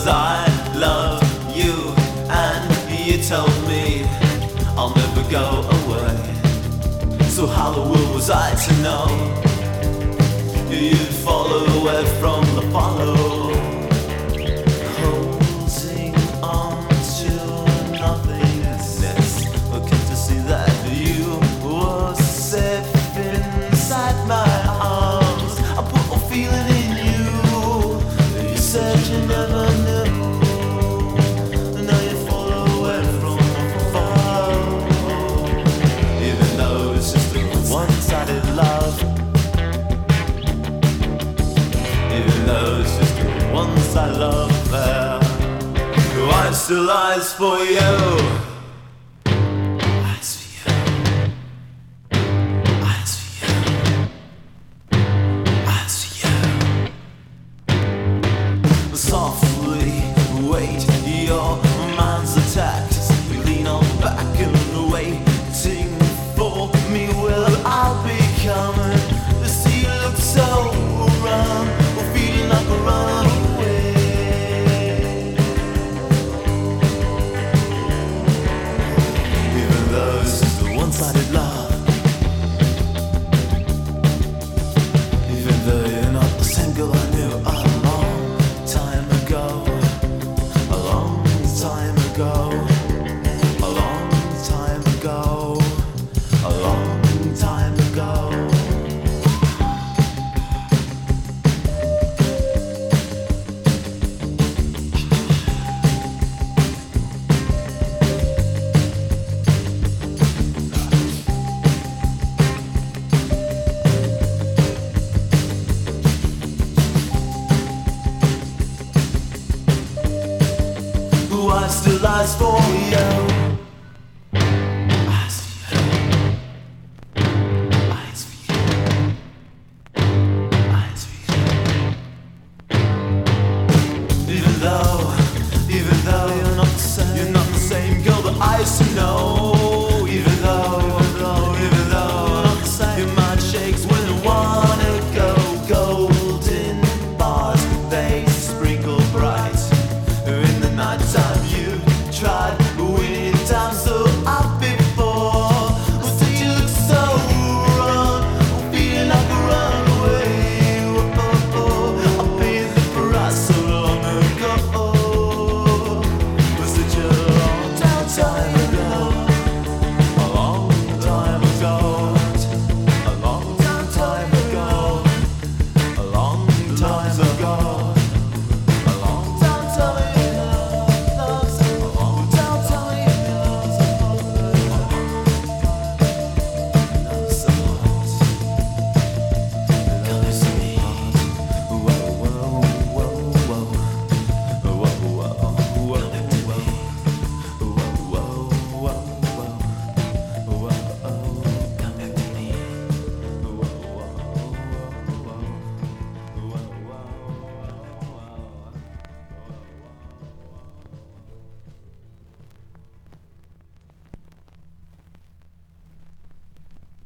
I love you, and you told me I'll never go away. So how the world was I to know you'd follow away from the follow? Holding on to nothingness, looking to see that you were safe inside my arms. I put a feeling in you. You said you never knew. Now you follow away from the follow. Even though it's just a one-sided love. Even though it's just a one-sided love affair. I still eyes for you. Eyes for you. Eyes for you. Eyes for you. Softly wait, your mind's attacked. You lean on back and waiting for me. Well, I'll be coming. The sea looks so round, we're feeling like a runaway. Even though this is the one-sided love, even though you're not the same girl I knew a long time ago, a long time ago, a long time ago, a long time ago. Who I still eyes for you.